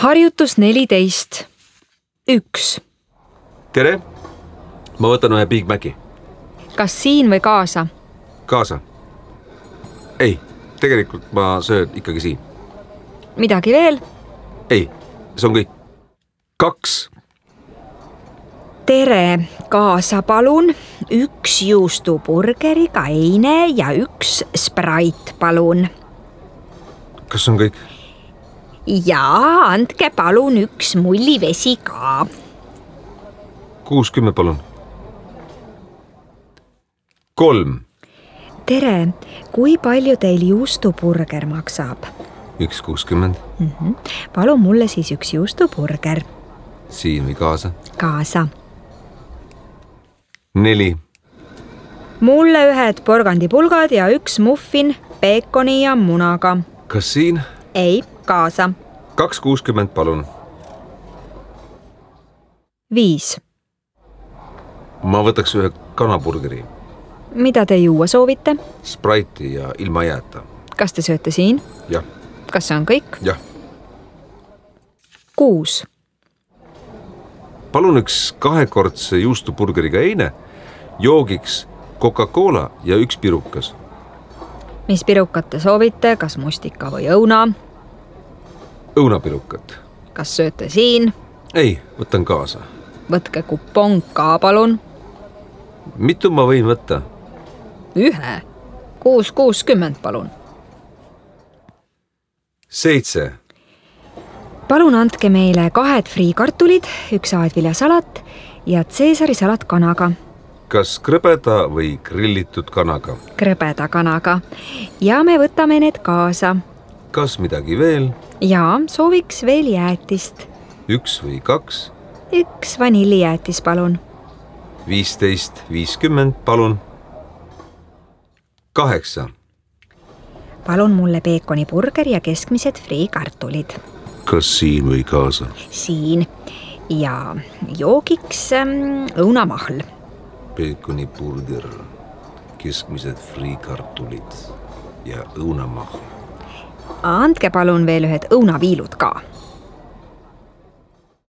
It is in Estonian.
Harjutus 14. 1. Tere! Ma võtan ühe Big Maci. Kas siin või kaasa? Kaasa. Ei, tegelikult ma söön ikkagi siin. Midagi veel? Ei, see on kõik. 2. Tere, kaasa palun. 1 juustuburgeriga eine ja 1 Sprite palun. Kas on kõik? Ja andke palun 1 mullivesi ka. 60 palun. 3. Tere, kui palju teil juustuburger maksab? 1,60. Palun mulle siis 1 juustuburger. Siin või kaasa? Kaasa. 4. Mulle 1 porgandipulgad ja 1 muffin peekoni ja munaga. Kas siin? Ei, kaasa. 2,60 palun. 5. Ma võtaks 1 kanaburgeri. Mida te juua soovite? Sprite'i ja ilma jääta. Kas te sööte siin? Jah. Kas see on kõik? Jah. 6. Palun 1 2-kordse juustuburgeriga eine, joogiks Coca-Cola ja 1 pirukas. Mis pirukat te soovite, kas mustika või õuna? Õunapirukat. Kas sööte siin? Ei, võtan kaasa. Võtke kupong ka palun. Mitu ma võin võtta? 1. 6,60 palun. 7. Palun andke meile 2 friikartulid, 1 aedviljasalat ja Caesari salat kanaga. Kas krõbeda või grillitud kanaga? Krõbeda kanaga. Ja me võtame need kaasa. Kas midagi veel? Ja sooviks veel jäätist. 1 või 2? 1 vanillijäätis palun. 15,50 palun. 8. Palun mulle peekoniburger ja keskmised friikartulid. Kas siin või kaasa? Siin. Ja joogiks õunamahl. Peekoniburger, keskmised friikartulid ja õunamahl. Andke palun veel 1 õunaviilud ka.